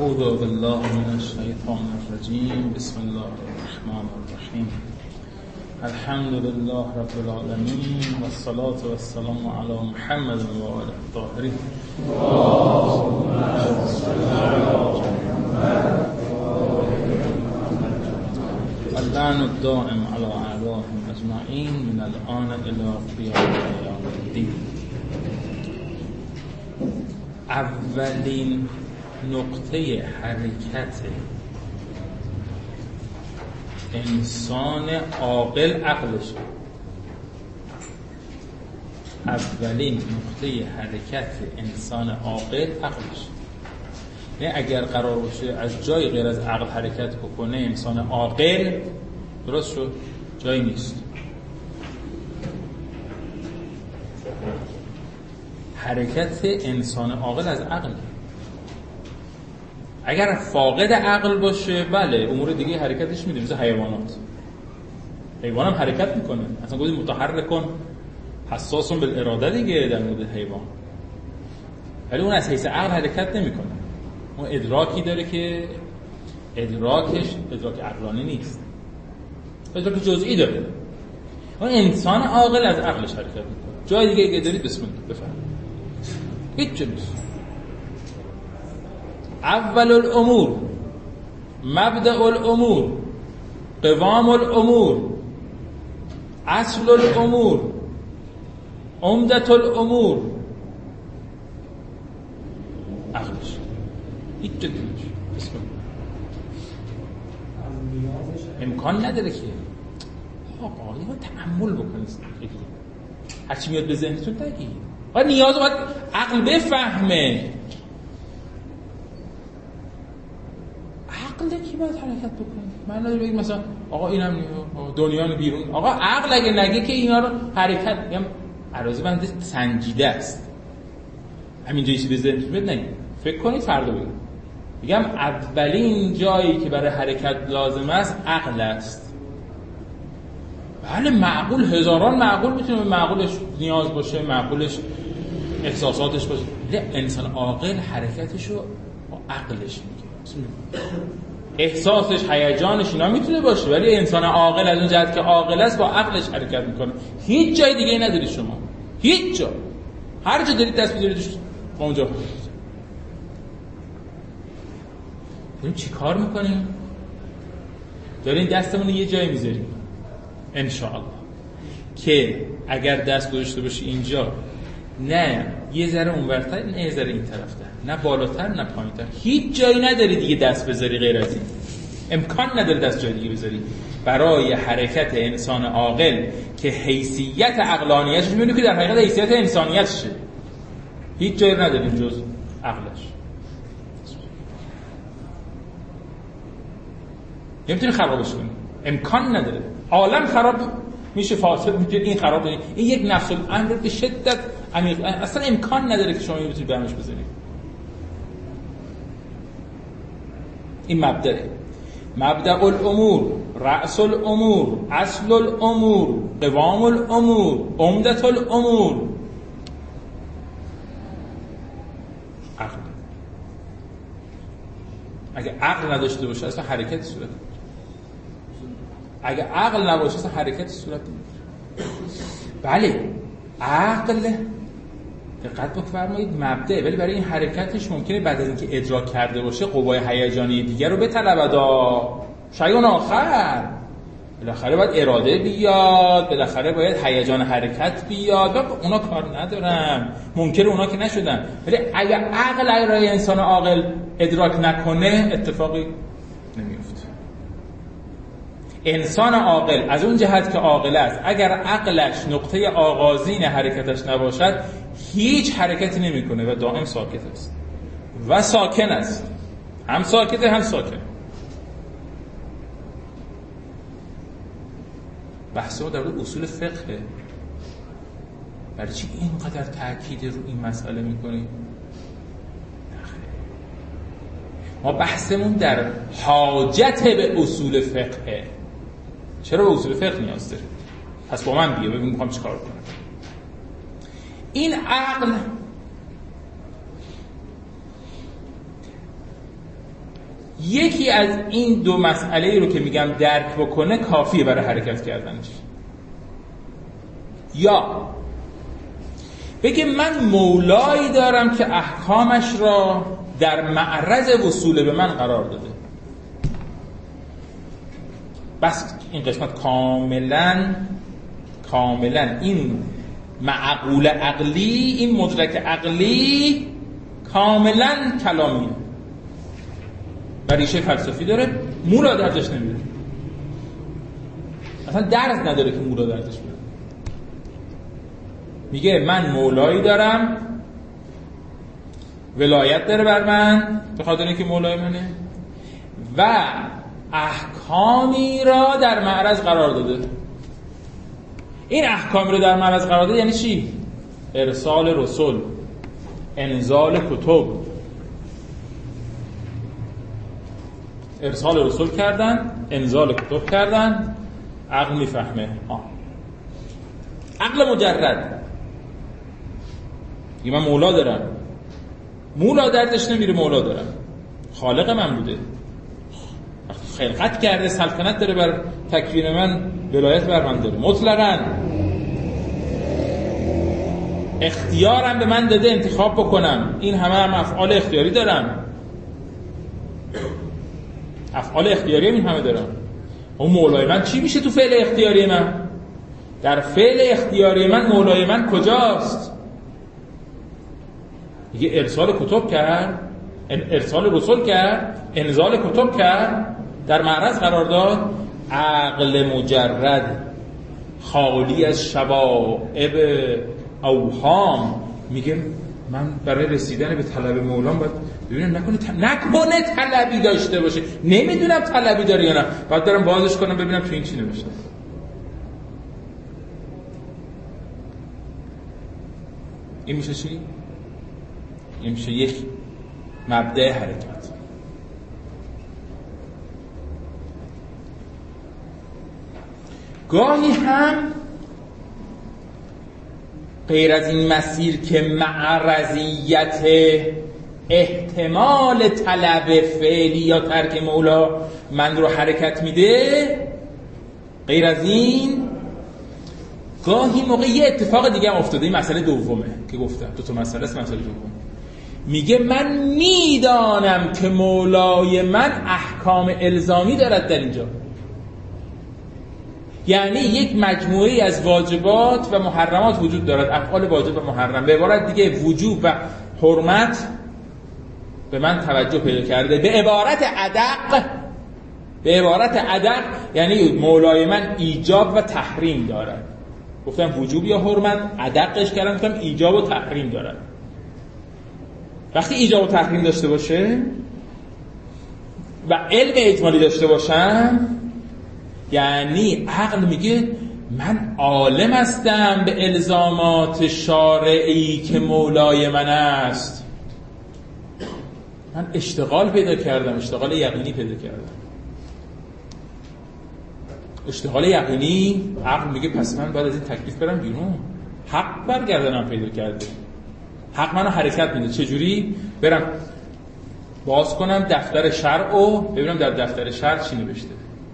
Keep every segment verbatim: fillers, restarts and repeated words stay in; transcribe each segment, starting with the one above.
اعوذ بالله من الشیطان الرجیم. بسم الله الرحمن الرحیم. الحمد لله رب العالمین و الصلاة و السلام علی محمد و آله الطاهرین. اللعن الدائم علی اعدائهم اجمعین من الآن الی قیام یوم الدین. اولین نقطه حرکت انسان عاقل عقلش. اولین نقطه حرکت انسان عاقل عقلش. یعنی اگر قرار باشه از جای غیر از عقل حرکت بکنه انسان عاقل، درست شد؟ جایی نیست. حرکت انسان عاقل از عقل. اگر فاقد عقل باشه بله امور دیگه حرکتش میده، مثل حیوانات. حیوان هم حرکت میکنه، اصلا گفتیم متحرکن حساسون بالاراده دیگه در مورد حیوان، ولی اون از حیث عقل حرکت نمیکنه. اون ادراکی داره که ادراکش ادراک عقلانی نیست، ادراک جزئی داره. اون انسان عاقل از عقلش حرکت میکنه. جای دیگه اگه دارید بسم الله بفرمایید. هیچ چیز نیست. اول الامور، مبدأ الامور، قوام الامور، اصل الامور، عمدة الامور عقلش. هیچ چیز نیست. امکان نداره که آقا اینو تأمل بکنید. هرچی میاد به ذهنتون بگید. آقا نیاز باید عقل بفهمه. عقل کی باید حرکت بکنه؟ من نداره بگیم مثلا آقا اینم دنیا بیرون. آقا عقل اگه نگه که اینا رو حرکت، میگم عراضی بنده سنجیده است. همینجا چیزی به ذهنتون بیاد نگید. فکر کنید فردا بگید. میگم اولین جایی که برای حرکت لازم است عقل است. بله معقول، هزاران معقول میتونه معقولش نیاز باشه، معقولش احساساتش باشه، ولی انسان عاقل حرکتشو با عقلش میگه. احساسش، هیجانش اینا میتونه باشه، ولی انسان عاقل از اون جهت که عاقل است با عقلش حرکت میکنه. هیچ جای دیگه ندارید شما، هیچ جا. هر جا دارید دست بذاریدش اونجا. داریم چی کار میکنیم؟ داریم دستمون رو یه جایی میذاریم انشاءالله که اگر دست گذاشته باشی اینجا، نه یه ذره اونورتر، نه یه ذره این طرفتر، نه بالاتر نه پایینتر، هیچ جایی نداری دیگه دست بذاری غیر از این. امکان نداره دست جای دیگه بذاری. برای حرکت انسان عاقل که حیثیت عقلانیتش میبینی که در حقیقت حیثیت انسانیتشه، هیچ جایی نداریم جز عقلش. نمیتونی خرابش کنی، امکان نداره. عالم خراب میشه، فاسد میشه، این خراب کنی. این یک نفس الامر به شدت عمیق، اصلا امکان نداره که شما اینو بتونید برامش بزنید. این مبدأه. مبدأ الامور، رأس الامور، اصل الامور، قوام الامور، عمدة الامور عقل. اگه عقل نداشته باشه اصلا حرکتی صورت نمیگیره. اگه عقل نباشه اصلا حرکتی صورت نمیگیره. بله عقل دقت بفرمایید مبدأ، ولی برای این حرکتش ممکنه بعد از اینکه ادراک کرده باشه قوای هیجانی دیگر رو بطلبد. شایون آخر بالاخره باید اراده بیاد، بالاخره باید هیجان حرکت بیاد. اونا کار ندارم، ممکنه اونا که نشدن، ولی اگه عقل برای انسان عاقل ادراک نکنه اتفاقی نمیفته. انسان عاقل از اون جهت که عاقل است، اگر عقلش نقطه آغازین حرکتش نباشد هیچ حرکتی نمیکنه و دائم ساکت است و ساکن است. هم ساکته هم ساکن. بحث ما در مورد اصول فقه. برای چی اینقدر تاکید رو این مسئله میکنیم؟ ما بحثمون در حاجت به اصول فقه. چرا به اصول فقه نیاز داریم؟ پس با من بیا ببین میخوام چیکار کنم. این عقل یکی از این دو مسئله رو که میگم درک بکنه کافیه برای حرکت کردنش. یا بگه من مولایی دارم که احکامش را در معرض وصول به من قرار داده. بس این قسمت کاملا کاملا این معقول عقلی، این مدرک عقلی کاملا کلامیه و ریشه فلسفی داره. مولا دردش نمیره، اصلا درد نداره که مولا دردش میره. میگه من مولایی دارم، ولایت داره بر من به خاطر اینکه مولای منه و احکامی را در معرض قرار داده. این احکامی رو در معرض قرار داده یعنی چی؟ ارسال رسول، انزال کتب. ارسال رسول کردن، انزال کتب کردن، عقل میفهمه. آه. عقل مجرد یه من مولا دارم، مولا دردش نمیره، مولا دارم، خالق من بوده، خلقت کرده، سلطنت داره بر تکوین من، ولایت بر من داره، مطلقاً اختیارم به من داده انتخاب بکنم. این همه هم افعال اختیاری دارم، افعال اختیاری این همه دارم. اون مولای من چی میشه تو فعل اختیاری من؟ در فعل اختیاری من مولای من کجاست؟ یه ارسال کتب کرد، ارسال رسول کرد، انزال کتب کرد، در معرض قرار داد. عقل مجرد خالی از شوائب اوهام میگه من برای رسیدن به طلب مولام باید ببینم نکنه ت... نکنه طلبی داشته باشه. نمیدونم طلبی داره یا نه، باید دارم بازش کنم ببینم تو این چی نوشته. این میشه چی؟ این میشه یک مبدأ حرکت. گاهی هم غیر از این مسیر که معرضیت احتمال طلب فعلی یا ترک مولا من رو حرکت میده، غیر از این گاهی موقع یه اتفاق دیگه هم افتاده. این مسئله دومه که گفتم، دو تا مسئله است. مسئله دوم میگه من میدانم که مولای من احکام الزامی دارد در اینجا، یعنی یک مجموعه از واجبات و محرمات وجود دارد، افعال واجب و محرم. به عبارت دیگه وجوب و حرمت به من توجه پیدا کرده. به عبارت ادق، به عبارت ادق یعنی مولای من ایجاب و تحریم دارد. گفتم وجوب یا حرمت، ادقش کردم گفتم ایجاب و تحریم دارد. وقتی ایجاب و تحریم داشته باشه و علم اجمالی داشته باشم، یعنی عقل میگه من عالم هستم به الزامات شارعی که مولای من است. من اشتغال پیدا کردم، اشتغال یقینی پیدا کردم. اشتغال یقینی، عقل میگه پس من بعد از این تکلیف برم بیرون، حق برگردنم پیدا کرده، حق منو حرکت میده. چجوری؟ برم باز کنم دفتر شرع و ببینم در دفتر شرع چی نوشته.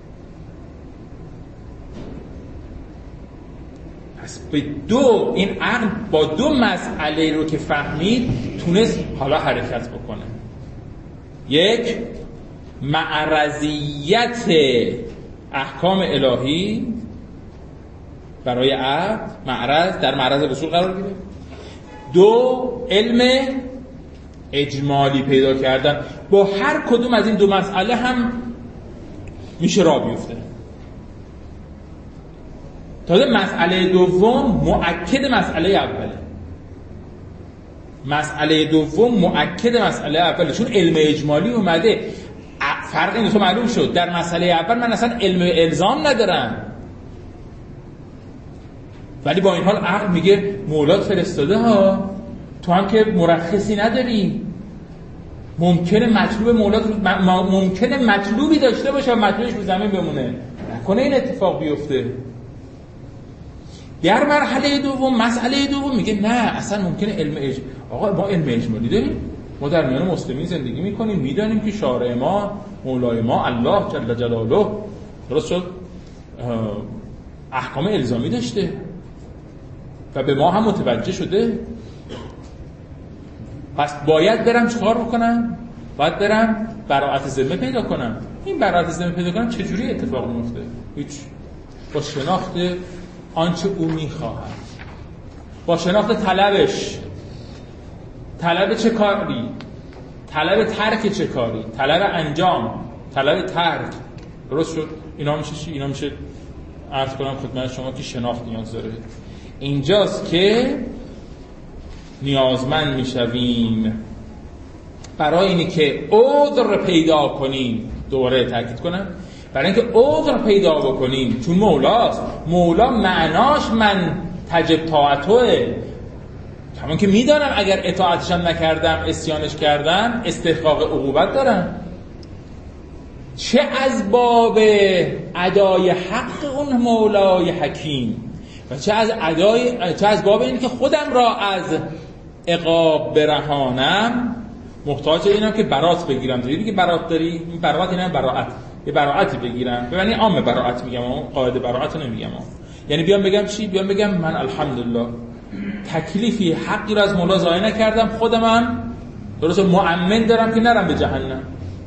پس به دو این عقل با دو مسئله رو که فهمید تونست حالا حرکت بکنه. یک، معرضیت احکام الهی برای عقل، معرض در معرض رسول قرار گیره. دو، علم اجمالی پیدا کردن. با هر کدوم از این دو مسئله هم میشه راه بیفته. تازه مسئله دوم مؤکد مسئله اوله. مسئله دوم مؤکد مسئله اوله، چون علم اجمالی اومده. فرق این تو معلوم شد. در مسئله اول من اصلا علم الزام ندارم، ولی با این حال عقل میگه مولات فرستاده ها، تو هم که مرخصی نداری، ممکنه مطلوب مولات ممکنه مطلوبی داشته باشه و مطلوبش رو زمین بمونه، نکنه این اتفاق بیفته. در مرحله دوم، مسئله دوم میگه نه اصلا ممکنه علم اج... آقا ما علم اجمالی داریم، ما در میان مسلمین زندگی میکنیم، میدانیم که شارع ما مولای ما الله جل جلاله درست شد احکام الزامی داشته و به ما هم متوجه شده. پس باید برم چیکار بکنم؟ باید برم براءت ذمه پیدا کنم. این براءت ذمه پیدا کنم چجوری اتفاق میفته؟ هیچ، با شناخت آنچه او میخواهد، با شناخت طلبش، طلب چه کاری، طلب ترک چه کاری، طلب انجام، طلب ترک. درست شد؟ اینا میشه چی؟ اینا میشه عرض کنم خدمت شما که شناخت نیاز داره. اینجاست که نیازمند میشویم برای اینی که عذر پیدا کنیم. دوباره تاکید کنم، برای اینکه عذر پیدا بکنیم، چون مولاست. مولا معناش من تجب طاعتوه، همون که میدانم اگر اطاعتشم نکردم، اسیانش کردم، استحقاق عقوبت دارم. چه از باب ادای حق اون مولای حکیم و چه از ادای چه از باب این که خودم را از عقاب برهانم، محتاج اینم که برات بگیرم. دیدی که برات داری؟ این برات اینم براءت، یه براعتی بگیرم. ببینی عام براعت میگم، اون قاعده براعت نمیگم. یعنی بیام بگم چی؟ بیام بگم من الحمدلله تکلیفی حقی را از مولا ضایع نکردم، خودم هم درست مؤمن دارم که نرم به جهنم.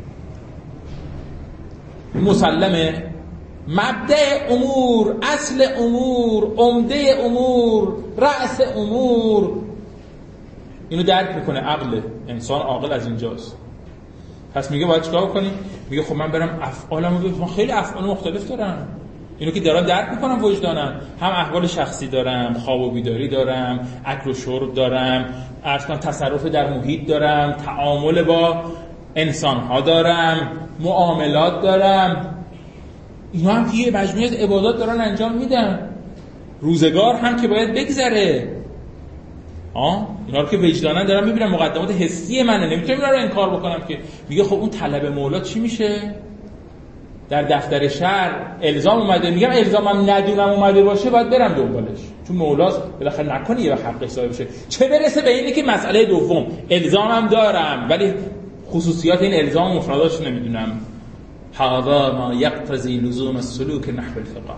مسلمه مبدأ امور، اصل امور، عمده امور، رأس امور، اینو درک میکنه عقل انسان. عاقل از اینجاست. پس میگه باید چیکار کنی؟ میگه خب من برم افعالمو ببینم. خیلی افعال مختلف دارم، اینو که دارم درک میکنم وجدانم. هم احوال شخصی دارم، خواب و بیداری دارم، اکل و شرب دارم، عرض کنم تصرف در محیط دارم، تعامل با انسان‌ها دارم، معاملات دارم. اینا هم که یه مجموعه عبادات دارن انجام میدن. روزگار هم که باید بگذره. آه اینا رو که وجدانن دارم میبینم، مقدمات حسی منه، نمیتونم اینا رو انکار بکنم. که میگه خب اون طلب مولا چی میشه؟ در دفتر شهر الزام اومده، میگم الزامم ندونم اومده باشه باید برم دنبالش، چون مولاست بالاخره نکنه یه حق حساب بشه. چه برسه به اینه که مسئله دوم الزامم دارم ولی خصوصیات این الزام و مفرداتش نمیدونم. هذا ما یقتضی لزوم السلوک نحو الفقه.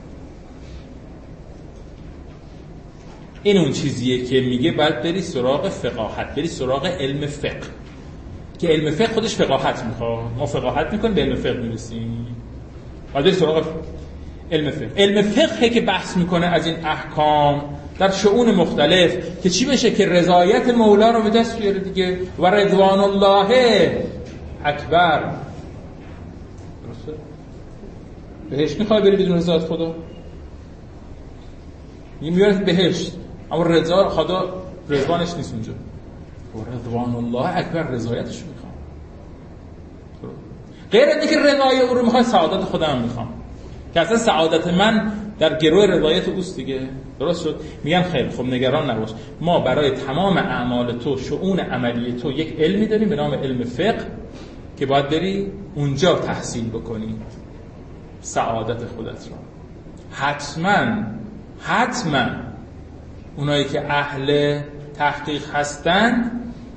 این اون چیزیه که میگه باید بری سراغ فقاهت، بری سراغ علم فقه، که علم فقه خودش فقاهت میخواد. ما فقاهت میکنیم به علم فقه میرسیم، باید بری سراغ علم فقه. علم فقه که بحث میکنه از این احکام در شؤون مختلف که چی بشه؟ که رضایت مولا رو به دست بیاره دیگه. و رضوان الله اکبر. درسته؟ بهشت میخوای بری بدون رضایت خدا؟ میاد بهشت اما رضا خدا رضوانش نیست اونجا. و رضوان الله اکبر، رضایتش رو میخوام. غیر از اینکه رضای او رو میخوام، سعادت خودم میخوام که اصلا سعادت من در گروه رضایت اوست دیگه. درست شد؟ میگم خیر خب نگران نباش، ما برای تمام اعمال تو، شؤون عملی تو یک علمی داریم به نام علم فقه که باید بری اونجا تحصیل بکنی سعادت خودت رو. حتما حتما اونایی که اهل تحقیق هستن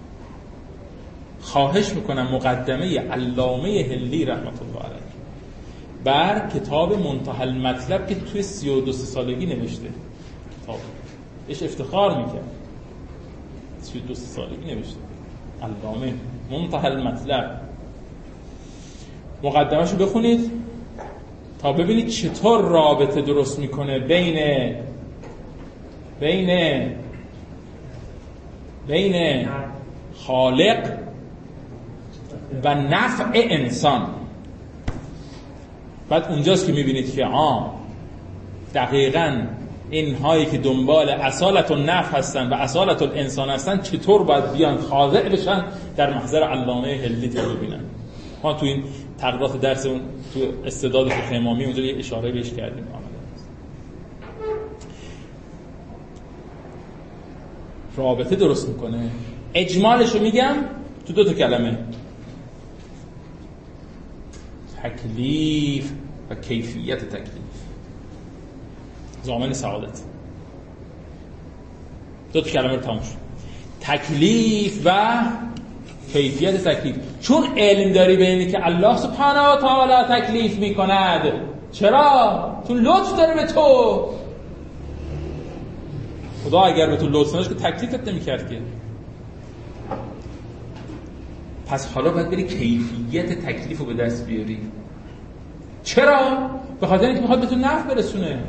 خواهش میکنم مقدمه علامه هلی رحمت الله علیه بر کتاب منتهی المطلب که توی سی و دو سالگی نوشته، کتاب ايش افتخار میکرد، سی و دو سالگی نوشته علامه منتهی المطلب. مقدمه‌شو بخونید تا ببینید چطور رابطه درست میکنه بین بین بین خالق و نفع انسان. بعد اونجاست که میبینید که آه دقیقاً اینهایی که دنبال اصالت النفع هستن و اصالت الانسان هستن چطور باید بیان خاضع بشن در محضر علامه هلی تا ببینن. ما تو این تقریبات درس اون تو استعداد فقه امامی اونجا یه اشاره بهش کردیم. رابطه درست میکنه. اجمالشو میگم تو دو تا کلمه: تکلیف و کیفیت تکلیف. ضامن سعادت. دو تا کلمه رو تموم شد. تکلیف و کیفیت تکلیف. چون علم داری به اینه که الله سبحانه و تعالی تکلیف میکند. چرا؟ چون لطف داره به تو. خدا اگر به تو لطف نداشت که تکلیفت نمیکرد که. پس حالا باید بری کیفیت تکلیف رو به دست بیاری. چرا؟ به خاطر اینکه میخواد به تو نفع برسونه.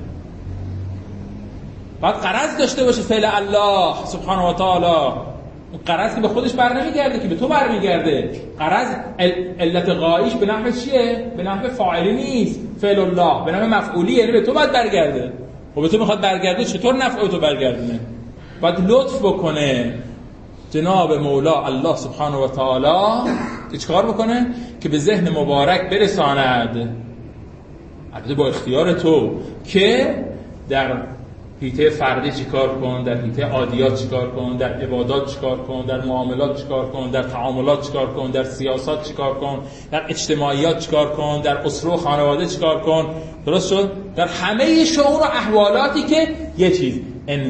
باید غرض داشته باشه فعل الله سبحانه و تعالی. اون غرض که به خودش بر نمیگرده که به تو بر میگرده. غرض علت غایش به نحو چیه؟ به نحو فاعلی نیست. فعل الله به نحو مفعولی، یعنی به تو باید برگرده. و به تو میخواد برگرده، چطور نفع تو برگردونه؟ باید لطف بکنه جناب مولا الله سبحانه و تعالی که چیکار بکنه؟ که به ذهن مبارک برساند، البته با اختیار تو، که در حیطه فردی چیکار کن، در حیطه عادیات چیکار کن، در عبادات چیکار کن، در معاملات چیکار کن، در تعاملات چیکار کن، در سیاست چیکار کن، در اجتماعیات چیکار کن، در اسره و خانواده چیکار کن. درست شد؟ در همه شؤون و احوالاتی که یه چیز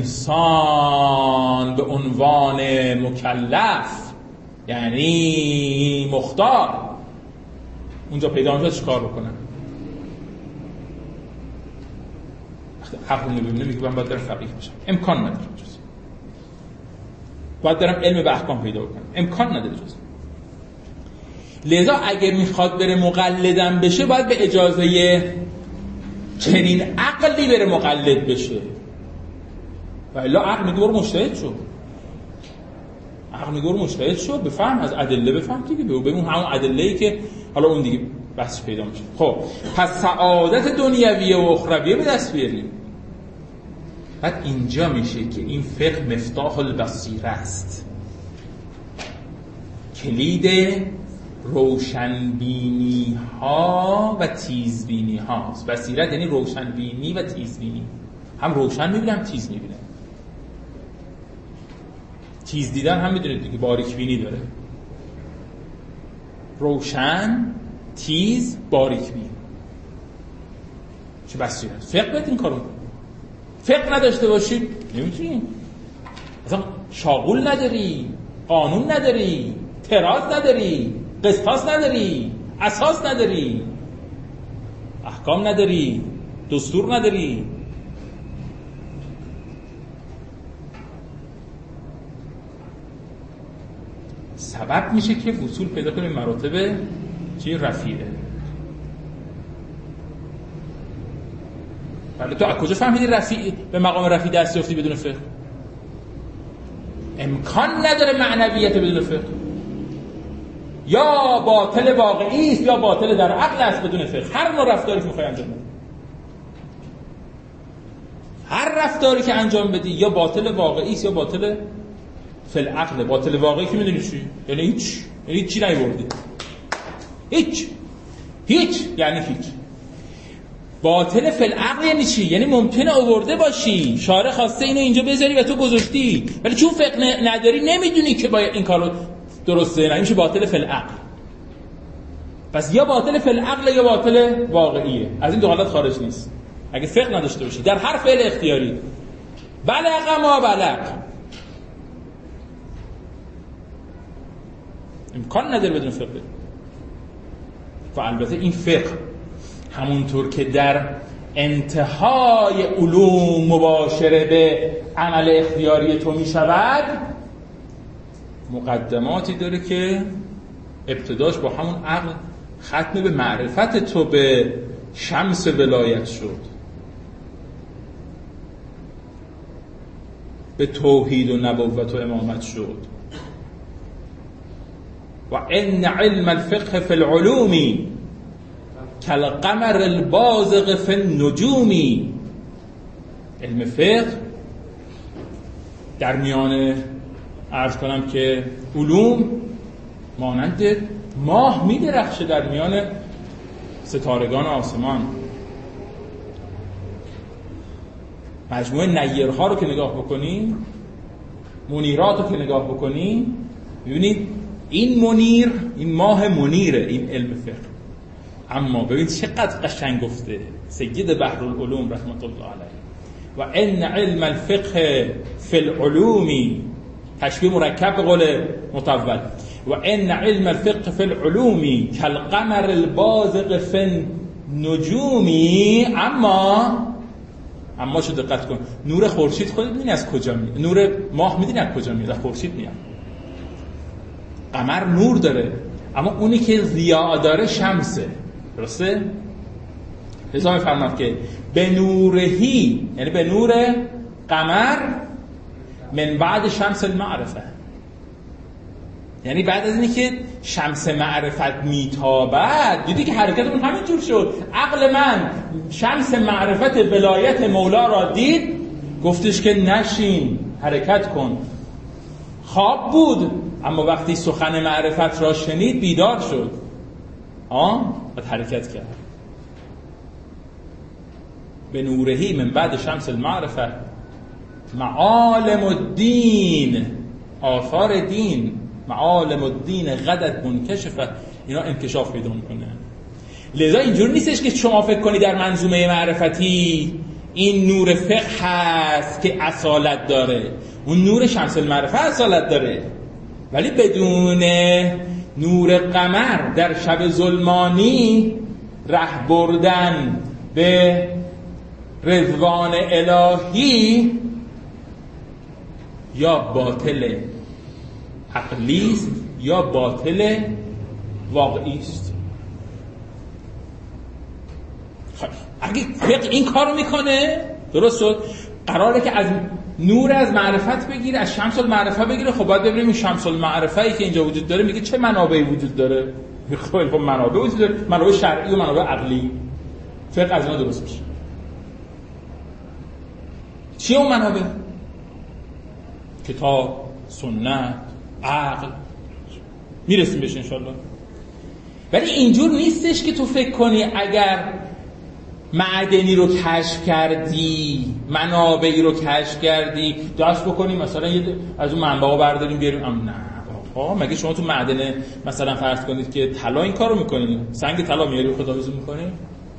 انسان به عنوان مکلف یعنی مختار اونجا پیدا میشه چیکار بکنه. حق رو نبینه میگه من باید برم فقیه بشم، امکان نداره جز. باید برم علم به احکام پیدا بکنم، امکان نداره جز. لذا اگه میخواد بره مقلدم بشه باید به اجازه چنین عقلی بره مقلد بشه. و الا عقل میگه برو مجتهد شو، عقل میگه برو مجتهد شو، بفهم از ادله، بفهم دیگه، ببین همون ادله‌ای که حالا اون دیگه بحث پیدا میشه. خب پس سعادت دنیویه و اخرویه به دست بیاریم. بعد اینجا میشه که این فقه مفتاح البصیره است، کلید روشنبینی ها و تیزبینی هاست. بصیرت یعنی روشنبینی و تیزبینی، هم روشن میبینه هم تیز میبینه. تیز دیدن هم میدونید دیگه باریک بینی داره، روشن، تیز، باریک بین. چه بصیرت؟ فقه باید این کارو. فقه نداشته باشید نمیتونی، اصلا شاغول نداری، قانون نداری، تراز نداری، قسطاس نداری، اساس نداری، احکام نداری، دستور نداری. سبب میشه که وصول پیدا کنیم مراتب چی رفیعه. ولی تو از کجا فهمیدی رفیع به مقام رفیع دست یافتی بدون فقه؟ امکان نداره معنویت بدون فقه. یا باطل واقعی است یا باطل در عقل است بدون فقه. هر نوع رفتاری که میخوای انجام بدی، هر رفتاری که انجام بدی یا باطل واقعی است یا باطل فی العقل. باطل واقعی که میدونی چی؟ یعنی هیچ، یعنی هیچ چی نیوردی، هیچ هیچ یعنی هیچ. باطل فی العقل یعنی چی؟ یعنی ممکنه آورده باشی، شارع خواسته اینو اینجا بذاری و تو گذاشتی، ولی چون فقه نداری نمیدونی که باید این کارو درسته. نمیشه باطل فی العقل. پس یا باطل فی العقل یا باطل واقعیه، از این دو حالت خارج نیست. اگه فقه نداشته باشی در هر فعل اختیاری، بلغ ما بلغ، امکان نداره بدون فقه. و البته این فقه همونطور که در انتهای علوم مباشره به عمل اختیاری تو می شود، مقدماتی داره که ابتداش با همون عقل ختم به معرفت تو به شمس ولایت شد، به توحید و نبوت و امامت شد. و ان علم الفقه فی العلوم کالقمر البازغ فی النجوم. علم فقه در میان عرض کنم که علوم مانند ماه می درخشه در میان ستارگان آسمان. مجموعه نیرها رو که نگاه بکنی، منیرات رو که نگاه بکنی، ببینید این منیر، این ماه منیره، این علم فقه. اما ببینید چقدر قشنگ گفته سید بحرالعلوم رحمت الله علیه، و ان علم الفقه فی العلوم، تشبیه مرکب به قول مطول، و ان علم الفقه فی العلومی کالقمر البازغ فی النجومی. اما اما شو دقت کن، نور خورشید خودت میدونی از کجا میاد، نور ماه میدونی از کجا میاد، از خورشید میاد. قمر نور داره اما اونی که ضیا داره شمسه، درسته؟ لذا میفرماد که به نورهی، یعنی به نور قمر، من بعد شمس المعرفه، یعنی بعد از اینی که شمس معرفت میتابد، دیدی که حرکتمون همین جور شد. عقل من شمس معرفت ولایت مولا را دید، گفتش که نشین، حرکت کن. خواب بود اما وقتی سخن معرفت را شنید بیدار شد، آه بعد حرکت کرد. به نورهی من بعد شمس المعرفه معالم الدین، آثار دین، معالم الدین غدت منکشفه، اینا انکشاف پیدا میکنه. لذا اینجور نیستش که شما فکر کنی در منظومه معرفتی این نور فقه هست که اصالت داره، اون نور شمس المعرفه اصالت داره، ولی بدون نور قمر در شب ظلمانی ره بردن به رضوان الهی یا باطل عقلی است یا باطل واقعی است. خب اگه فقه این کارو میکنه، درست شد، قراره که از نور از معرفت بگیره، از شمس المعرفه بگیره. خب باید ببینیم این شمس المعرفه‌ای که اینجا وجود داره میگه چه منابعی وجود داره. خب منابع وجود داره، منابع شرعی و منابع عقلی. فقه از اینا درست میشه. چیه اون منابع؟ کتاب، سنت، عقل، میرسیم بهش انشالله. ولی اینجور نیستش که تو فکر کنی اگر معدنی رو کشف کردی، منابعی رو کشف کردی، داشت بکنی مثلا یه از اون منبعا برداریم بیاریم. ام نه آقا، مگه شما تو معدن مثلا فرض کنید که طلا این کارو میکنید، سنگ طلا میاری خداویسی میکنید.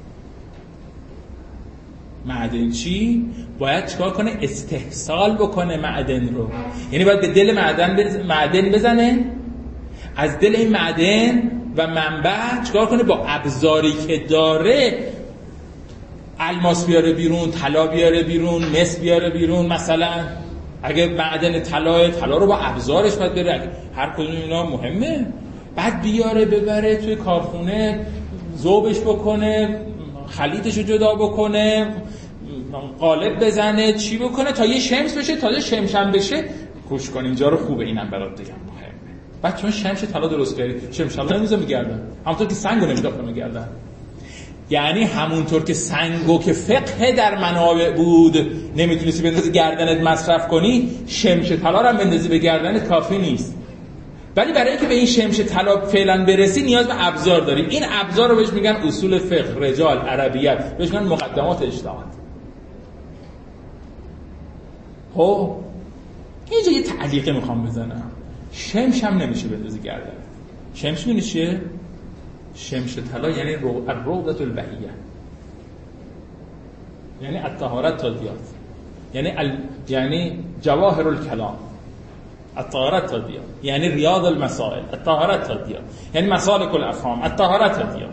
معدن چی؟ باید چیکار کنه؟ استحصال بکنه معدن رو، یعنی باید به دل معدن بز... معدن بزنه، از دل این معدن و منبع چیکار کنه؟ با ابزاری که داره الماس بیاره بیرون، طلا بیاره بیرون، مس بیاره بیرون. مثلا اگه معدن طلا، طلا رو با ابزارش باید بره، هر کدوم اینا مهمه، بعد بیاره ببره توی کارخونه ذوبش بکنه، خلیطشو جدا بکنه، قالب بزنه، چی بکنه تا یه شمس بشه، تا شمشم بشه. گوش کن اینجا رو خوبه، اینم برات بگم مهمه. بعد چون شمش طلا درست کردی، شمش طلا نمیذاره میگردن، همونطور که سنگو نمیذاره میگردن. یعنی همونطور که سنگو که فقه در منابع بود نمیتونستی بندازی گردنت مصرف کنی، شمش طلا رو هم بندازی به گردنت کافی نیست. ولی برای اینکه به این شمش طلا فعلا برسی نیاز به ابزار داریم. این ابزار رو بهش میگن اصول فقه، رجال، عربیت، بهش میگن مقدمات اجتهاد. خب اینجا یه تعلیقه میخوام بزنم. شمش هم نمیشه بندازی گردنت. شمش میدونی چیه؟ شمش طلا یعنی الروضة البهیه، یعنی الطهارت تادیات، یعنی ال... یعنی جواهر الکلام. الطهارت تادیات یعنی ریاض المسائل، الطهارت تادیات یعنی مسالک الافهام، الطهارت تادیات.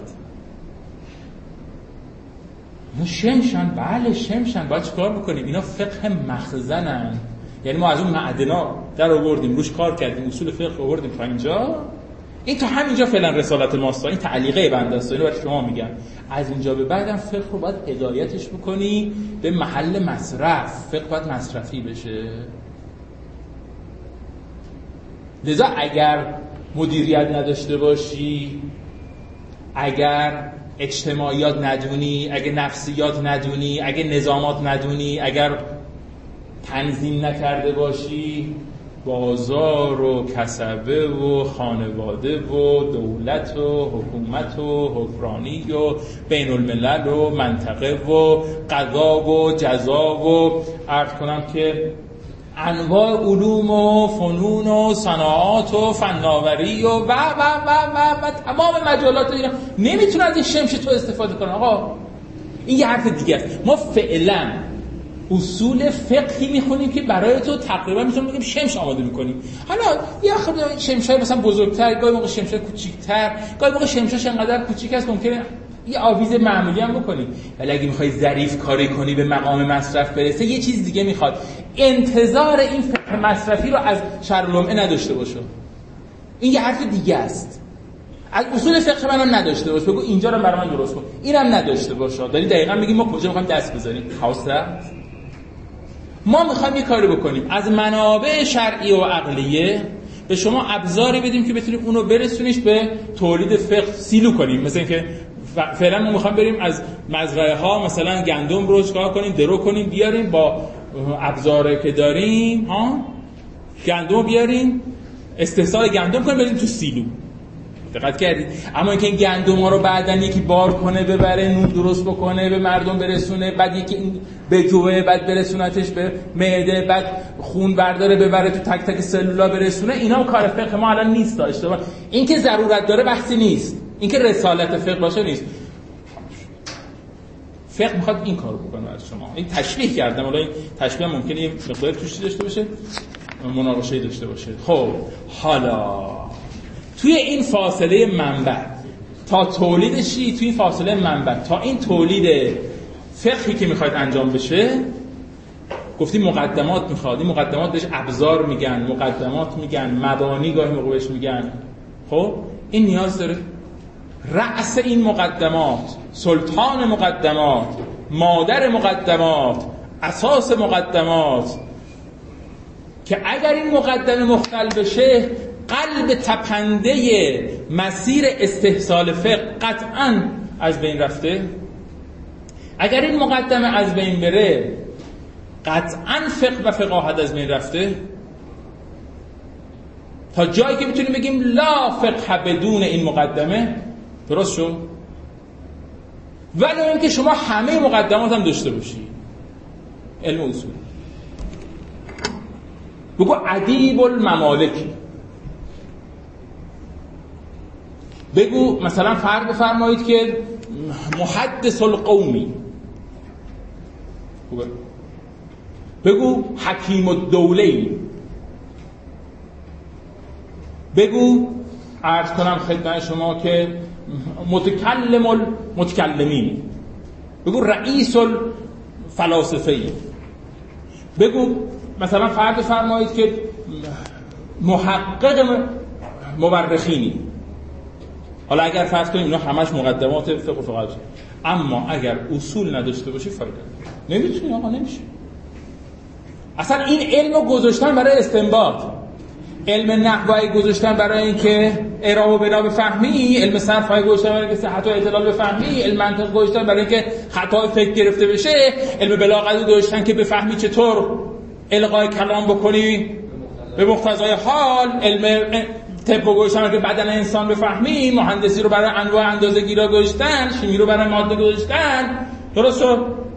اینا شمشن، بله شمشن. باید چیکار بکنیم؟ اینا فقه مخزنن، یعنی ما از اون معدنا در آوردیم، روش کار کردیم، اصول فقه آوردیم تا اینجا. این تا همینجا فعلا رسالت ماست، این تعلیقه بنده است، اینو برای شما میگم. از اینجا به بعدم فقه رو باید هدایتش بکنی به محل مصرف. فقه باید مصرفی بشه. لذا اگر مدیریت نداشته باشی، اگر اجتماعیات ندونی، اگر نفسیات ندونی، اگر نظامات ندونی، اگر تنظیم نکرده باشی، بازار و کسبه و خانواده و دولت و حکومت و حکمرانی و بین الملل و منطقه و قضا و جزا و عرض کنم که انواع علوم و فنون و صناعات و فناوری و و و و و, و تمام مجالات اینا نمیتونن از این شمش تو استفاده کنن. آقا این یه حرف دیگه است. ما فعلا اصول فقهی میخونیم که برای تو تقریبا میتونم بگم شمش آماده میکنیم. حالا یه خورده شمشای مثلا بزرگتر، گاهی موقع شمشای کوچیک‌تر، گاهی موقع شمشاش انقدر کوچیک است ممکنه یه آویز معمولی هم بکنی. ولی اگه میخوای ظریف کاری کنی به مقام مصرف برسه یه چیز دیگه میخواد. انتظار این فقه مصرفی رو از شرع نداشته باشه. این یه حرف دیگه است. از اصول فقه منم نداشته باش، بگو اینجا رو برای من درست کن. اینم نداشته باشه. داری دقیقاً میگی ما کجا میخوایم دست بزنیم. خاصه ما میخوایم یه کاری بکنیم از منابع شرعی و عقلیه به شما ابزاری بدیم که بتونیم اونو برسونیش به تولید فقه سیلو کنیم. مثلا اینکه فعلا ما میخوایم بریم از مزرعه ها مثلا گندم رو چکار کنیم، درو کنیم، بیاریم با ابزاری که داریم ها گندم بیاریم استحصال گندم کنیم بریم تو سیلو. دقت کردید؟ اما اینکه این گندم ها رو بعدن یکی بار کنه ببره نون درست بکنه به مردم برسونه، بعد یکی به جوه، بعد برسونتش به معده، بعد خون برداره ببره تو تک تک سلولا برسونه، اینا کار فقه ما الان نیست. داشته با این که ضرورت داره بحثی نیست، این که رسالت فقه باشه نیست. فقه میخواد این کارو بکنه از شما. این تشبیه کردم، حالا این تشبیه ممکنه یه مقدار توشی داشته باشه، مناقشه داشته باشه. خب حالا توی این فاصله منبع تا تولیدشی، توی این فاصله منبع تا این تولید فقهی که میخواید انجام بشه، گفتیم مقدمات میخواد. این مقدمات بهش ابزار میگن، مقدمات میگن، مبانی گاهی موقع بهش میگن. خب این نیاز داره رأس این مقدمات، سلطان مقدمات، مادر مقدمات، اساس مقدمات، که اگر این مقدمه مختل بشه قلب تپنده مسیر استحصال فقه قطعاً از بین رفته. اگر این مقدمه از بین بره قطعاً فقه و فقاهت از بین رفته، تا جایی که میتونیم بگیم لا فقه بدون این مقدمه. درست شد؟ ولی اینکه شما همه مقدمات هم داشته باشی. علم اصول بگو ادیب الممالکی، بگو مثلا فرق بفرمایید که محدث القومی، بگو حکیم الدوله، بگو عرض کنم خدمت شما که متکلم المتکلمین، بگو رئیس الفلاسفه، بگو مثلا فرض فرمایید که محقق مورخینی. حالا اگر فرض کنیم اینا همش مقدمات فقه و فقاهت، اما اگر اصول نداشته باشی فایده نداره. نمیتونی آقا، نمیشه. اصلا این علمو گذاشتن برای استنباط، علم نحوی گذاشتن برای اینکه اعراب و بنا بفهمی، علم صرف گذاشتن برای اینکه صحت و اعتدال بفهمی، علم منطق گذاشتن برای اینکه خطای فکر گرفته بشه، علم بلاغت گذاشتن که بفهمی چطور القای کلام بکنی به مقتضای حال، علم طب گذاشتن که بدن انسان بفهمی، مهندسی رو برای انواع اندازه‌گیری گذاشتن، شیمی رو برای ماده گذاشتن. درسته؟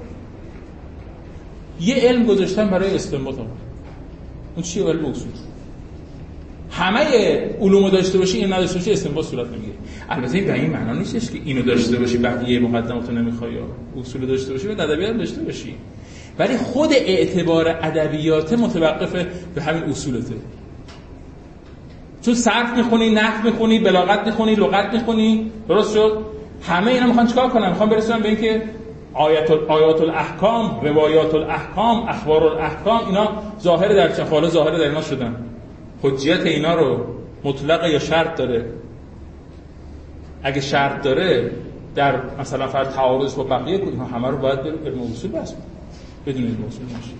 یه علم گذاشتن برای استنباط. اون چیه؟ علم اصول. همه علومو داشته باشی، این نداشته باشی استنباط صورت نمیگیره. البته این به این معنا نیستش که اینو داشته باشی بقیه مقدماتو نمیخوای، یا اصول داشته باشی و ادبیات داشته باشی، ولی خود اعتبار ادبیات متوقف به همین اصولته. چون صرف میخونی، نحو میخونی، بلاغت میخونی، لغت میخونی، درست شد؟ همه اینا میخوان چیکار کنن؟ میخوان برسونن به اینکه آیات آیات الاحکام، روایات الاحکام، اخبار الاحکام، اینا ظاهر در چخاله ظاهر در اینا شدن. حجیت اینا رو مطلق یا شرط داره؟ اگه شرط داره در مثلا فرض تعارض با بقیه که اینا همه رو باید بریم علم اصول بس بدون علم اصول نشه.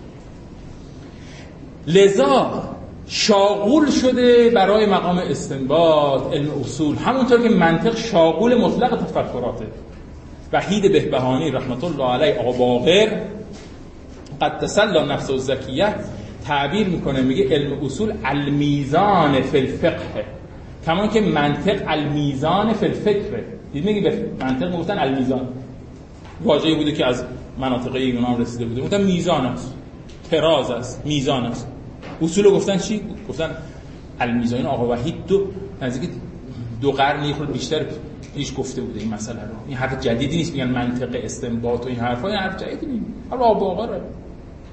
لذا شاغول شده برای مقام استنباط علم اصول، همونطور که منطق شاغول مطلق تفکراته. وحید بهبهانی رحمت الله علیه، آقا باقر قدس الله نفسه الزکیه، تعبیر میکنه، میگه علم اصول المیزان فی الفقه، کمان که منطق المیزان فی الفکر. دید میگه به منطق گفتن المیزان، واژه‌ای بوده که از مناطق یونان رسیده بوده، گفتن میزان است، تراز است، میزان است. اصولو گفتن چی؟ گفتن المیزان. آقا وحید دو نزدیک دو قرن خورد بیشتر پیش گفته بوده این مسئله رو. این حرف جدیدی نیست، میگن منطق استنباط و این حرفا، این حرف جدیدی نیست. حالا آقا باقر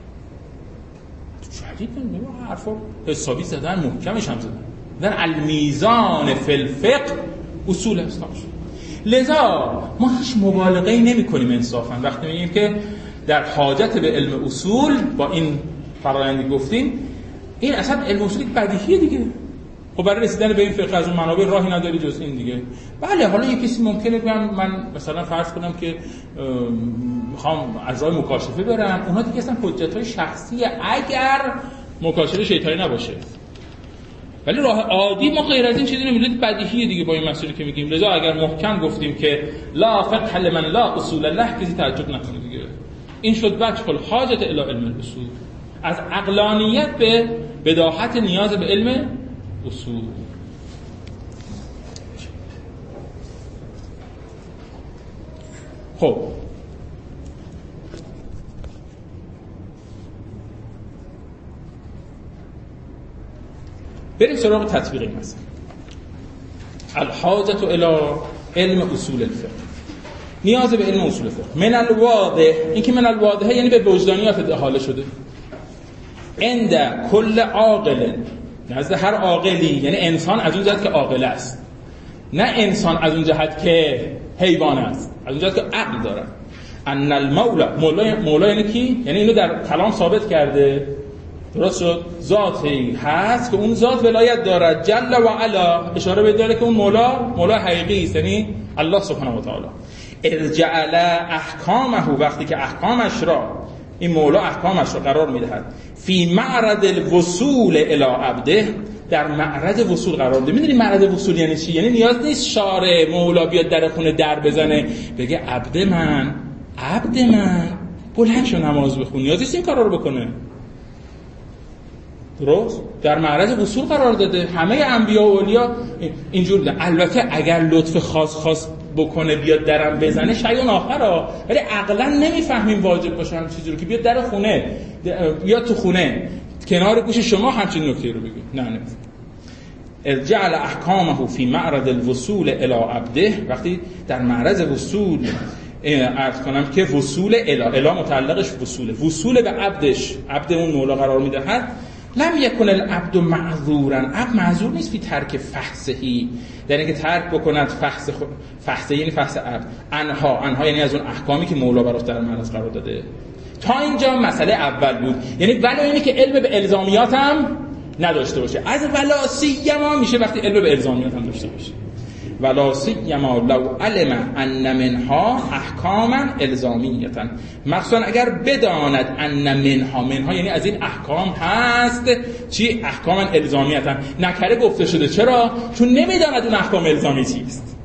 تاکید نمی‌کنه، حرفا حسابی زدن، محکمش هم زدن. در المیزان فی الفقه اصول اسلام شد. لذا ما هیچ مبالغه‌ای نمی‌کنیم انصافا وقتی میگیم که در حاجت به علم اصول با این فرآیندی گفتیم، این اصلا علم اصول بدیهیه دیگه. خب برای رسیدن به این فقه از اون منابع راهی نداری جز این دیگه. بله حالا یک کسی ممکنه بگم من مثلا فرض کنم که میخوام از راه مکاشفه برم، اونا دیگه اصلا حجت‌های شخصیه اگر مکاشفه شیطانی نباشه. ولی راه عادی ما غیر از این چیزی نمی‌دونید، بدیهیه دیگه با این مسئله که میگیم. لذا اگر محکم گفتیم که لا فقه لمن لا اصول الله، کسی تعجب نکنه دیگه. این شد وجه الحاجت الی علم الاصول، از عقلانیت به بداهت نیاز به علم اصول. خب بریم سراغ تطبیق این مسئله. الحاجت الی علم اصول الفقه، نیاز به علم اصول فقه. من الواضح، این که من الواضح یعنی به وجدانیات احاله شده. عند کل عاقل، نزد هر عاقلی، یعنی انسان از اون جهت که عاقل است، نه انسان از اون جهت که حیوان است، از اون جهت که عقل داره. ان المولا، مولا مولا یعنی کی؟ یعنی اینو در کلام ثابت کرده، درست شد، ذاتی هست که اون ذات ولایت دارد، جل و علا، اشاره به داره که اون مولا مولا حقیقی است، یعنی الله سبحانه و تعالی. ارجعل احکامه، وقتی که احکامش را، این مولا احکامش را قرار میدهد، فی معرض الوصول الی عبده، در معرض وصول قرار میده. میدونی معرض وصول یعنی چی؟ یعنی نیاز نیست شارع مولا بیاد در خونه در بزنه بگه عبد من عبد من بلند شو نماز بخون، نیاز نیست این کارا رو بکنه. درست؟ در معرض وصول قرار داده. همه انبیا و اولیا اینجور بودن. البته اگر لطف خاص خاص بکنه بیاد درم بزنه شیون آخرا، ولی عقلا نمیفهمیم واجب باشه همین چیزی رو که بیاد در خونه، بیاد تو خونه کنار گوش شما همچین نکته رو بگه. نه نه. ارجع احکامه فی معرض الوصول الی عبده، وقتی در معرض وصول عرض کنم که وصول الی الی متعلقش وصوله، وصول به عبدش، عبد اون مولا قرار میدهد. لم یکن العبد معذورا، عبد معذور نیست فی ترک فحصهی، در اینکه ترک بکند فحص خود، فحصه یعنی فحص عبد، انها انها یعنی از اون احکامی که مولا براش در معرض قرار داده. تا اینجا مسئله اول بود، یعنی ولی اینی که علم به الزامیات هم نداشته باشه. از ولا سیما میشه وقتی علم به الزامیات هم داشته باشه. ولا سیما لو علم ان منها احکاما الزامیه، مخصوصا اگر بداند ان منها، منها یعنی از این احکام هست چی؟ احکاما الزامیه. نکره گفته شده، چرا؟ چون نمیداند اون احکام الزامی چیست.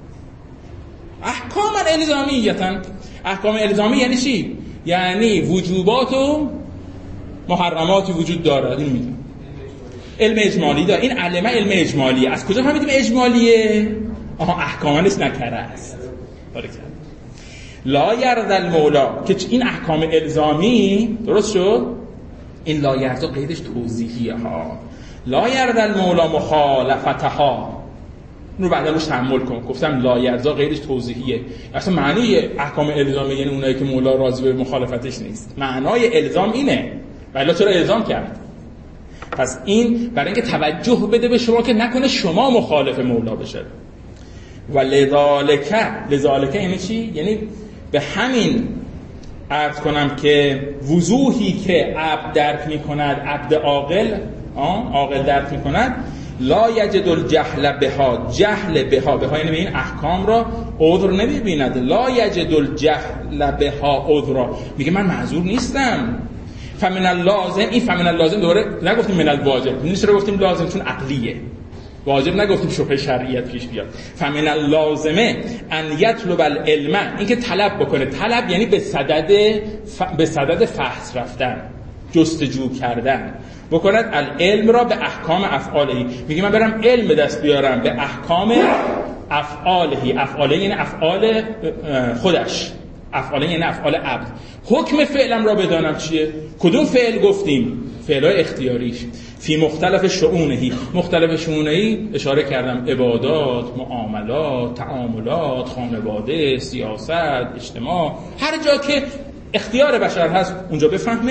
احکاما الزامیه، احکام الزامی یعنی چی؟ یعنی وجوبات و محرماتی وجود دارد. این میدونه علم اجمالی داره. این علمه علم اجمالیه. از کجا فهمیدیم اجمالیه؟ آها، احکاما نیست، نکره است. بارک لا یرضی المولا، که این احکام الزامی، درست شد؟ این لا یرضی قیدش توضیحیه ها. لا یرضی المولا مخالفتها، رو بعدا روش تحمل کن. گفتم لا یرضی قیدش توضیحیه. اصلا معنی احکام الزامی یعنی اونایی که مولا راضی به مخالفتش نیست. معنای الزام اینه. ولی چرا الزام کرد؟ پس این برای اینکه توجه بده به شما که نکنه شما مخالف مولا بشه. و لذالک، لذالک یعنی چی؟ یعنی به همین عرض کنم که وضوحی که عبد درک میکند، عبد عاقل عاقل درک میکند، لا یجد الجهل بها، جهل بها، بها یعنی به این احکام را عذر نمیبیند. لا یجد الجهل بها عذرا، میگه من معذور نیستم. فمن اللازم، این فمن اللازم دوره نگفتیم من الواجب، نیست رو گفتیم لازم چون عقلیه، واجب نگفتیم شبهه شرعیت پیش بیاد. فمن اللازمه ان یطلب العلم، این که طلب بکنه. طلب یعنی به صدد ف... به صدد فحص رفتن، جستجو کردن، بکند العلم را به احکام افعالهی. میگه من برم علم به دست بیارم به احکام افعالهی. افعاله یعنی افعال خودش، افعال یعنی افعال عبد. حکم فعلم را بدانم چیه؟ کدوم فعل گفتیم؟ فعلای اختیاریش. فی مختلف شؤونهی، مختلف شؤونهی اشاره کردم، عبادات، معاملات، تعاملات، خانواده، سیاست، اجتماع، هر جا که اختیار بشر هست اونجا بفهمه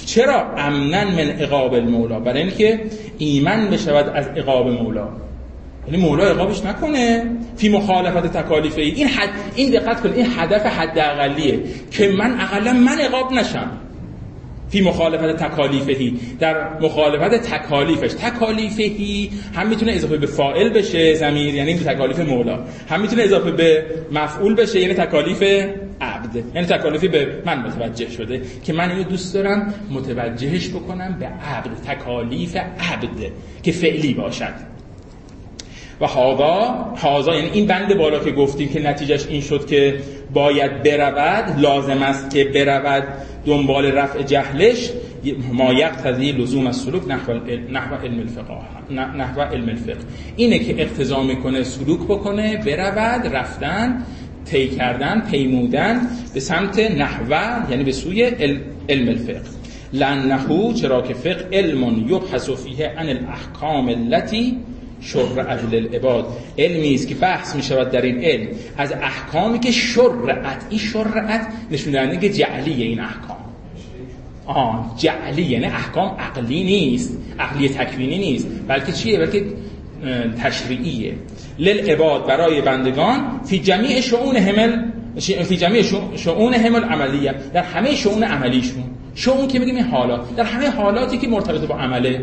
چرا امنن من عقاب المولا؟ برای اینکه ایمن بشود از عقاب مولا، یعنی مولا عقابش نکنه. فی مخالفت تکالیفه، این حد، این دقت کن، این هدف حداقلیه که من اقلا من عقاب نشم. فی مخالفت تکالیفهی، در مخالفت تکالیفش. تکالیفهی هم میتونه اضافه به فاعل بشه ضمیر، یعنی به تکالیف مولا، هم میتونه اضافه به مفعول بشه، یعنی تکالیف عبد، یعنی تکالیفی به من متوجه شده که من اینو دوست دارم متوجهش بکنم به عبد، تکالیف عبد که فعلی باشد. و هاذا، هاذا یعنی این بند بالا که گفتیم که نتیجهش این شد که باید برود، لازم است که برود دنبال رفع جهلش، ما یقتضی لزوم السلوک نحو نحو علم الفقه، نحو علم الفقه، اینه که اقتضا میکنه سلوک بکنه، برود، رفتن، طی کردن، پیمودن به سمت نحو، یعنی به سوی علم الفقه. لانه، چرا که فقه علم یبحث فیه عن الاحکام التي شرعت للعباد، علمی است که بحث می شود در این علم از احکامی که شرعت، این شرعت نشون دهنده که جعلیه این احکام، آه جعلی یعنی احکام عقلی نیست، عقلی تکوینی نیست، بلکه چیه؟ بلکه تشریعیه. للعباد، برای بندگان، فی جمیع شؤون همل، فی جمیع شؤون همل عملیه، در همه شؤون عملیشون. شؤون که میگیم این حالات، در همه حالاتی که مرتبط با عمله.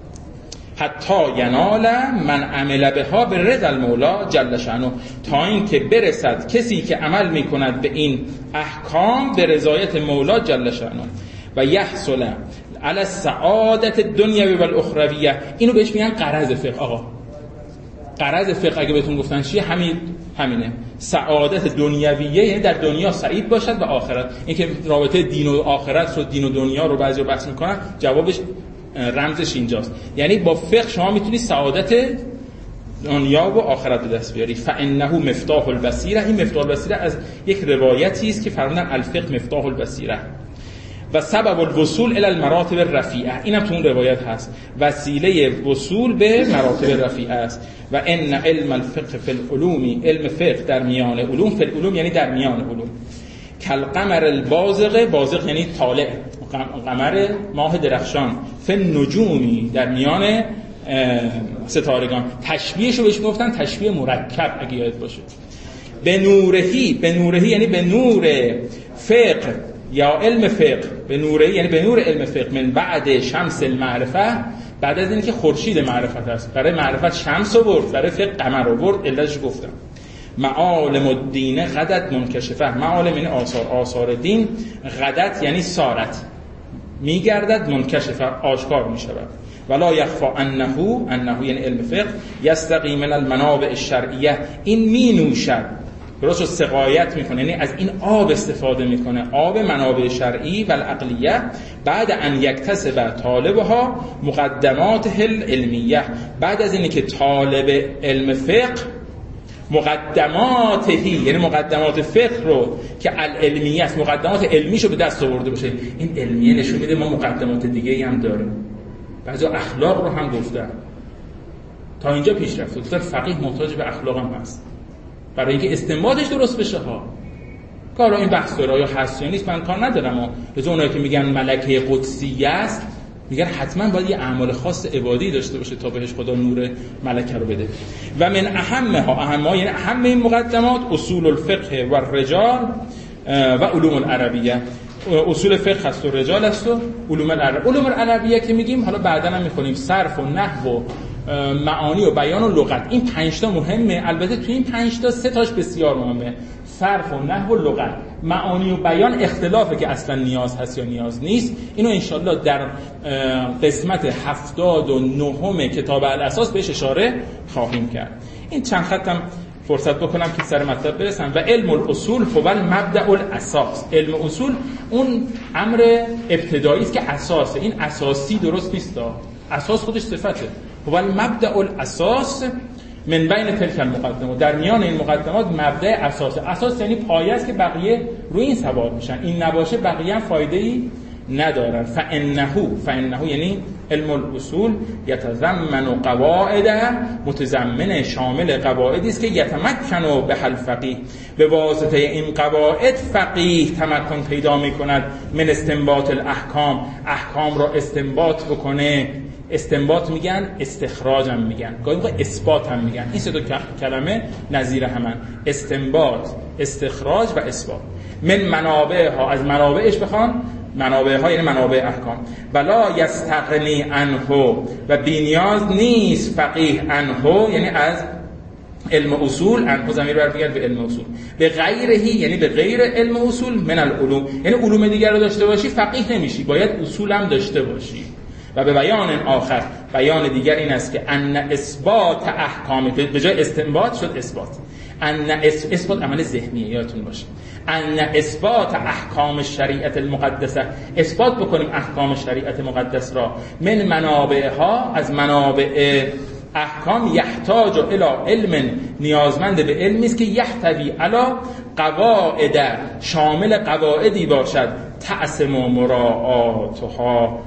حتی ینال من عمل بها به رضا المولا جل شأنه، تا این که برسد کسی که عمل میکند به این احکام به رضایت مولا جل شأنه. و یحصل علی السعادت الدنیوی و الاخرویه، اینو بهش میگن غرض فقه. آقا غرض فقه اگه بهتون گفتن چیه؟ همین همینه، سعادت دنیویه، یعنی در دنیا سعید باشد و آخرت. این که رابطه دین و آخرت رو، دین و دنیا رو بعضی بحث میکنن، جوابش رمزش اینجاست، یعنی با فقه شما میتونی سعادت دنیا و آخرت به دست بیاری. فانه مفتاح البصیره، این مفتاح البصیره از یک روایتی است که فرمودن الفقه مفتاح البصیره و سبب الوصول الی المراتب الرفیعه، اینم تو اون روایت هست، وسیله وصول به مراتب رفیعه است. و ان علم الفقه فی العلوم، علم فقه در میان علوم، فی العلوم یعنی در میان علوم، کالقمر البازغ، بازغ یعنی طالع، قمر ماه درخشان، فی النجومی در میان ستارگان. تشبیهشو بهش گفتن تشبیه مرکب اگه یاد باشه. به نورهی، به نورهی یعنی به نور فقه یا علم فقه، به نورهی یعنی به نور علم فقه، من بعد شمس المعرفه، بعد از اینکه خورشید معرفت است. برای معرفت شمس آورد، برای فقه قمر آورد، علتش گفتم. معالم الدین غدت منکشفه، معالم یعنی آثار، آثار دین، غدت یعنی سارت، میگردد، منکشفه آشکار میشود. ولا یخفا انه، انه یعنی علم فقه، یستقی من المنابع الشرعیه، این می نوشد، درست سقایت میکنه، یعنی از این آب استفاده میکنه، آب منابع شرعی و العقلیه. بعد ان یکتسب طالبها مقدمات العلمیه، بعد از اینکه طالب علم فقه مقدماتهی یعنی مقدمات فقه رو که العلمیه است، مقدمات علمیشو به دست آورده باشه. این علمیه نشون میده ما مقدمات دیگه هم داریم. بعضی اخلاق رو هم گفتن، تا اینجا پیش رفته، گفتن فقیه محتاج به اخلاق هم هست برای اینکه استنباطش درست بشه. ها کارا این بحث داره یا هست یا نیست من کار ندارم، ها لذا اونایی که میگن ملکه قدسیه است میگن حتما باید یه اعمال خاص عبادی داشته باشه تا بهش خدا نور ملکه رو بده. و من اهمها، اهمها یعنی اهم این مقدمات، اصول الفقه و الرجال و علوم العربیه. اصول فقه هست و رجال هست و علوم العربیه. علوم العربیه که میگیم حالا بعدا هم میخونیم، صرف و نحو و معانی و بیان و لغت، این پنج تا مهمه. البته تو این پنج تا سه تاش بسیار مهمه، صرف و نحو و لغت. معانی و بیان اختلافه که اصلا نیاز هست یا نیاز نیست. اینو انشالله در قسمت هفتاد و نهم کتاب الاساس بهش اشاره خواهیم کرد. این چند خطم فرصت بکنم که سر مطلب برسم. و علم الاصول هو المبدأ الاساس، علم اصول اون امر ابتدایی است که اساسه. این اساسی درست نیست، اساس خودش صفته. هو المبدأ الاساس من بین تلک المقدمات، در میان این مقدمات مبدأ اساس. اساس یعنی پایه است که بقیه روی این سوار میشن، این نباشه بقیه هم فایده‌ای ندارن. فانه فانه یعنی علم الاصول یتضمن قواعد، متضمن شامل قواعدی است که یتمکن به الفقیه، به واسطه این قواعد فقیه تمکن پیدا میکند من استنباط الاحکام، احکام را استنباط بکنه. استنباط میگن، استخراج هم میگن، گاهی موقع اثبات هم میگن. این سه تا کلمه نظیر همن: استنباط، استخراج و اثبات. من منابع ها، از منابعش بخوان، منابع ها یعنی منابع احکام. ولا یستغنی عنه، و بی‌نیاز نیست فقیه عنه یعنی از علم اصول، عنه ضمیر برمیگرده به علم اصول، به غیرهی یعنی به غیر علم اصول، من العلوم یعنی علوم دیگر رو داشته باشی فقیه نمیشی، باید اصول هم داشته باشی. و به بیان آخر، بیان دیگر این است که ان اثبات احکام، به جای استنباط شد اثبات، ان اثبات عمل ذهنیه، یادتون باشه، ان اثبات احکام شریعت المقدسه، اثبات بکنیم احکام شریعت مقدس را، من منابعها، از منابع احکام، یحتاج الی علم، نیازمند به علمی است که یحتوی علی قواعد، شامل قواعدی باشد، تعصم و مراعاتها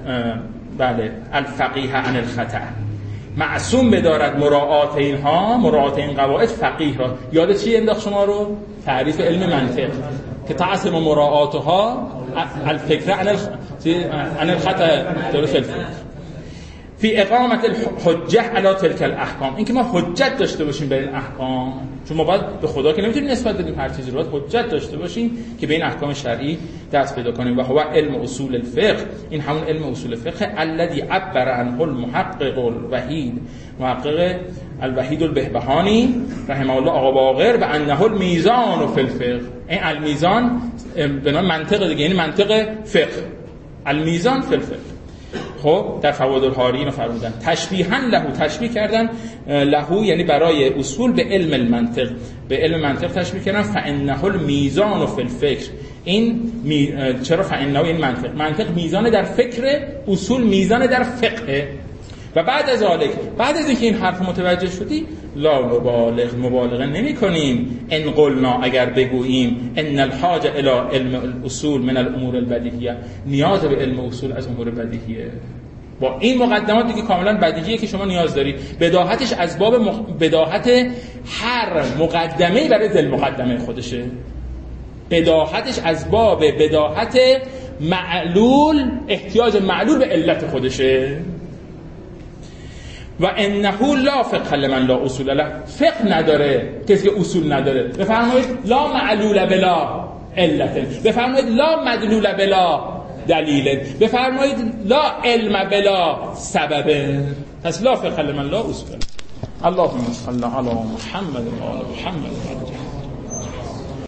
بله الفقیه عن الخطأ، معصوم بدارد مراعات اینها، مراعات این قواعد فقیه را. یاد چی انداخت شما رو؟ تعریف علم منطق که تعصم و مراعاتها الفکر عن الخطأ درست الفکر فی اقامت الحجه علی تلک الاحکام، اینکه ما حجت داشته باشیم به این احکام، چون ما باید به خدا که نمیتونیم نسبت بدیم هر چیزی رو، حجت داشته باشیم که به این احکام شرعی دست پیدا کنیم. و هو علم اصول الفقه، این همون علم اصول فقه الذی عبر عنه المحقق الوحید، محقق الوحید البهبهانی رحمه الله آقا باقر، و انه المیزان فی الفقه، این المیزان به نام منطق دیگه، یعنی منطق فقه، المیزان فی الفقه. خب در فوائد الحاری اینو فرمودن، تشبیها له، تشبیه کردن له یعنی برای اصول به علم المنطق، به علم منطق تشبیه کردن. فانه المیزان فی الفکر، این می... چرا فانه یعنی منطق، منطق میزان در فکر، اصول میزان در فقه. و بعد از ذلک، بعد از اینکه این حرف متوجه شدی، لا نبالغ، مبالغه نمی کنیم، ان قلنا اگر بگوییم ان الحاجه الی علم الاصول من الامور البدیهیه، نیاز به علم اصول از امور بدیهیه. با این مقدمات دیگه کاملا بدیهیه که شما نیاز داری. بداهتش از باب مخ... بداهت هر مقدمه‌ای برای ذل مقدمه خودشه، بداهتش از باب بداهت معلول، احتیاج معلول به علت خودشه. و انه لا فقه لمن لا اصول له، فقه نداره کسی که اصول نداره. بفرمایید لا معلول بلا علت، بفرمایید لا مدلول بلا دلیل، بفرمایید لا علم بلا سبب. پس لا فقه لمن لا اصول. اللهم صل علی محمد و آل محمد.